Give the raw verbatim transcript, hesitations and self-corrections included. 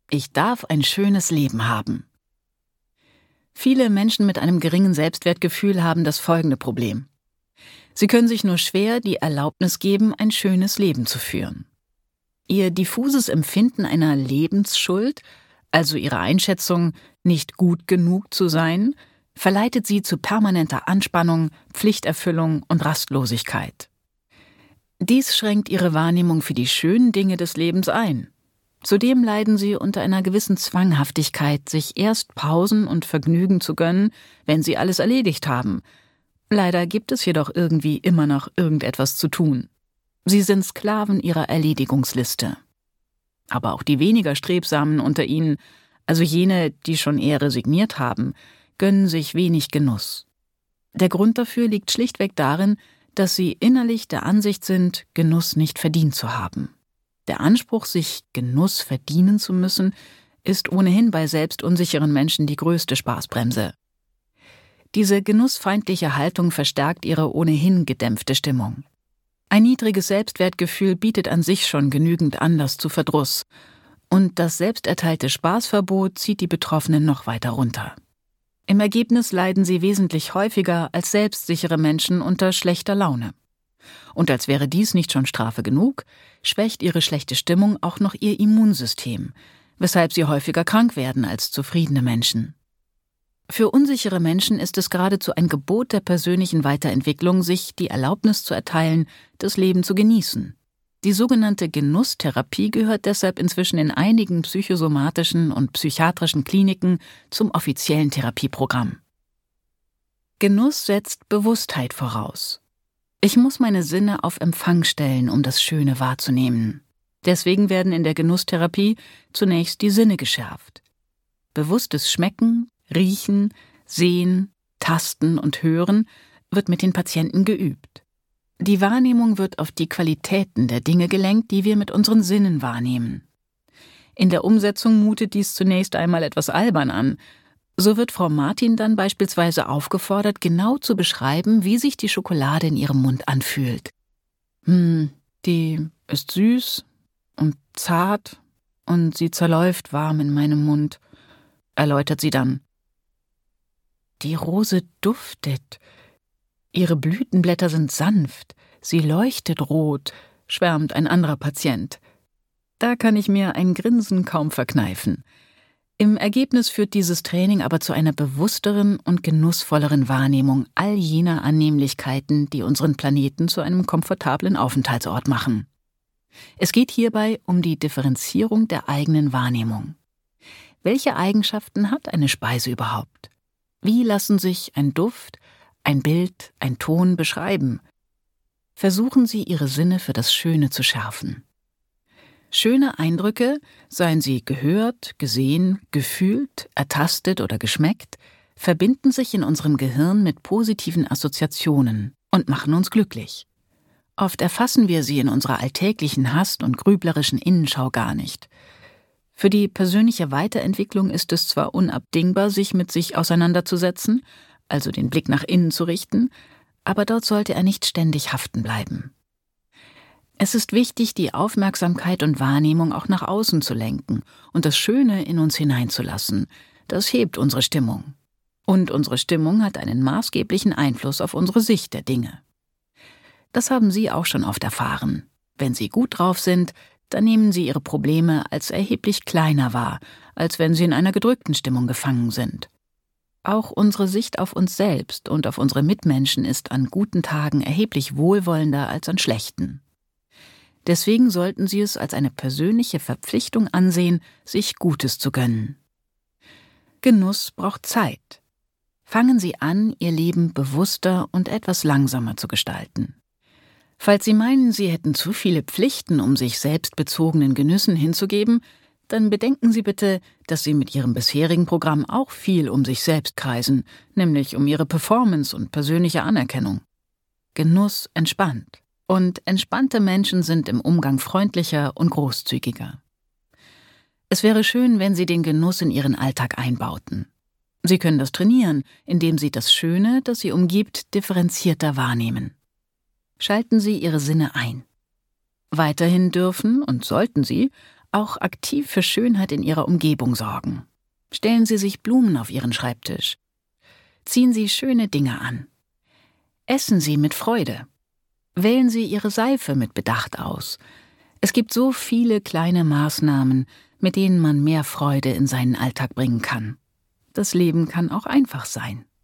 Ich darf ein schönes Leben haben. Viele Menschen mit einem geringen Selbstwertgefühl haben das folgende Problem. Sie können sich nur schwer die Erlaubnis geben, ein schönes Leben zu führen. Ihr diffuses Empfinden einer Lebensschuld, also ihre Einschätzung, nicht gut genug zu sein, verleitet sie zu permanenter Anspannung, Pflichterfüllung und Rastlosigkeit. Dies schränkt ihre Wahrnehmung für die schönen Dinge des Lebens ein. Zudem leiden sie unter einer gewissen Zwanghaftigkeit, sich erst Pausen und Vergnügen zu gönnen, wenn sie alles erledigt haben. Leider gibt es jedoch irgendwie immer noch irgendetwas zu tun. Sie sind Sklaven ihrer Erledigungsliste. Aber auch die weniger Strebsamen unter ihnen, also jene, die schon eher resigniert haben, gönnen sich wenig Genuss. Der Grund dafür liegt schlichtweg darin, dass sie innerlich der Ansicht sind, Genuss nicht verdient zu haben. Der Anspruch, sich Genuss verdienen zu müssen, ist ohnehin bei selbstunsicheren Menschen die größte Spaßbremse. Diese genussfeindliche Haltung verstärkt ihre ohnehin gedämpfte Stimmung. Ein niedriges Selbstwertgefühl bietet an sich schon genügend Anlass zu Verdruss, und das selbsterteilte Spaßverbot zieht die Betroffenen noch weiter runter. Im Ergebnis leiden sie wesentlich häufiger als selbstsichere Menschen unter schlechter Laune. Und als wäre dies nicht schon Strafe genug, schwächt ihre schlechte Stimmung auch noch ihr Immunsystem, weshalb sie häufiger krank werden als zufriedene Menschen. Für unsichere Menschen ist es geradezu ein Gebot der persönlichen Weiterentwicklung, sich die Erlaubnis zu erteilen, das Leben zu genießen. Die sogenannte Genusstherapie gehört deshalb inzwischen in einigen psychosomatischen und psychiatrischen Kliniken zum offiziellen Therapieprogramm. Genuss setzt Bewusstheit voraus. Ich muss meine Sinne auf Empfang stellen, um das Schöne wahrzunehmen. Deswegen werden in der Genusstherapie zunächst die Sinne geschärft. Bewusstes Schmecken, Riechen, Sehen, Tasten und Hören wird mit den Patienten geübt. Die Wahrnehmung wird auf die Qualitäten der Dinge gelenkt, die wir mit unseren Sinnen wahrnehmen. In der Umsetzung mutet dies zunächst einmal etwas albern an. So wird Frau Martin dann beispielsweise aufgefordert, genau zu beschreiben, wie sich die Schokolade in ihrem Mund anfühlt. Hm, die ist süß und zart und sie zerläuft warm in meinem Mund, erläutert sie dann. Die Rose duftet. Ihre Blütenblätter sind sanft, sie leuchtet rot, schwärmt ein anderer Patient. Da kann ich mir ein Grinsen kaum verkneifen. Im Ergebnis führt dieses Training aber zu einer bewussteren und genussvolleren Wahrnehmung all jener Annehmlichkeiten, die unseren Planeten zu einem komfortablen Aufenthaltsort machen. Es geht hierbei um die Differenzierung der eigenen Wahrnehmung. Welche Eigenschaften hat eine Speise überhaupt? Wie lassen sich ein Duft, ein Bild, ein Ton beschreiben? Versuchen Sie, Ihre Sinne für das Schöne zu schärfen. Schöne Eindrücke, seien sie gehört, gesehen, gefühlt, ertastet oder geschmeckt, verbinden sich in unserem Gehirn mit positiven Assoziationen und machen uns glücklich. Oft erfassen wir sie in unserer alltäglichen Hast und grüblerischen Innenschau gar nicht. Für die persönliche Weiterentwicklung ist es zwar unabdingbar, sich mit sich auseinanderzusetzen, also den Blick nach innen zu richten, aber dort sollte er nicht ständig haften bleiben. Es ist wichtig, die Aufmerksamkeit und Wahrnehmung auch nach außen zu lenken und das Schöne in uns hineinzulassen. Das hebt unsere Stimmung. Und unsere Stimmung hat einen maßgeblichen Einfluss auf unsere Sicht der Dinge. Das haben Sie auch schon oft erfahren. Wenn Sie gut drauf sind, dann nehmen Sie Ihre Probleme als erheblich kleiner wahr, als wenn Sie in einer gedrückten Stimmung gefangen sind. Auch unsere Sicht auf uns selbst und auf unsere Mitmenschen ist an guten Tagen erheblich wohlwollender als an schlechten. Deswegen sollten Sie es als eine persönliche Verpflichtung ansehen, sich Gutes zu gönnen. Genuss braucht Zeit. Fangen Sie an, Ihr Leben bewusster und etwas langsamer zu gestalten. Falls Sie meinen, Sie hätten zu viele Pflichten, um sich selbstbezogenen Genüssen hinzugeben, dann bedenken Sie bitte, dass Sie mit Ihrem bisherigen Programm auch viel um sich selbst kreisen, nämlich um Ihre Performance und persönliche Anerkennung. Genuss entspannt. Und entspannte Menschen sind im Umgang freundlicher und großzügiger. Es wäre schön, wenn Sie den Genuss in Ihren Alltag einbauten. Sie können das trainieren, indem Sie das Schöne, das Sie umgibt, differenzierter wahrnehmen. Schalten Sie Ihre Sinne ein. Weiterhin dürfen und sollten Sie auch aktiv für Schönheit in Ihrer Umgebung sorgen. Stellen Sie sich Blumen auf Ihren Schreibtisch. Ziehen Sie schöne Dinge an. Essen Sie mit Freude. Wählen Sie Ihre Seife mit Bedacht aus. Es gibt so viele kleine Maßnahmen, mit denen man mehr Freude in seinen Alltag bringen kann. Das Leben kann auch einfach sein.